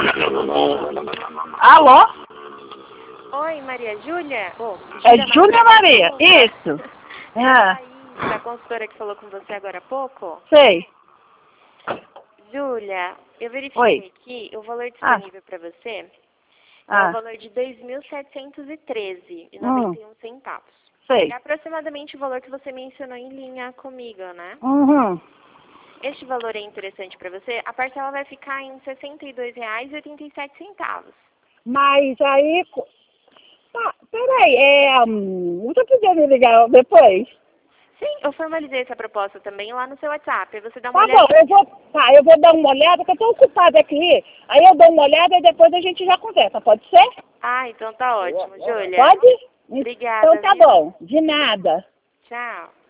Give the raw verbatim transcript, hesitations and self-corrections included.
Alô? Oi, Maria Júlia? Oh, É Júlia Maria, isso. Ah, Aí, da consultora que falou com você agora há pouco? sei. Júlia, eu verifiquei Oi. aqui, o valor Ah. disponível para você é o Ah, valor de dois mil setecentos e treze reais e Hum. noventa e um centavos. sei. É aproximadamente o valor que você mencionou em linha comigo, né? Uhum. Este valor é interessante para você? A parcela vai ficar em sessenta e dois reais e oitenta e sete centavos. Mas aí... Tá, peraí, é... hum, Você podia me ligar depois? Sim, eu formalizei essa proposta também lá no seu WhatsApp. Aí você dá uma Tá olhada. bom, eu vou, tá, eu vou dar uma olhada, porque eu tô ocupada aqui. Aí eu dou uma olhada e depois a gente já conversa, pode ser? Ah, então tá ótimo, Júlia. Pode? Obrigada, Então tá viu? bom, de nada. Tchau.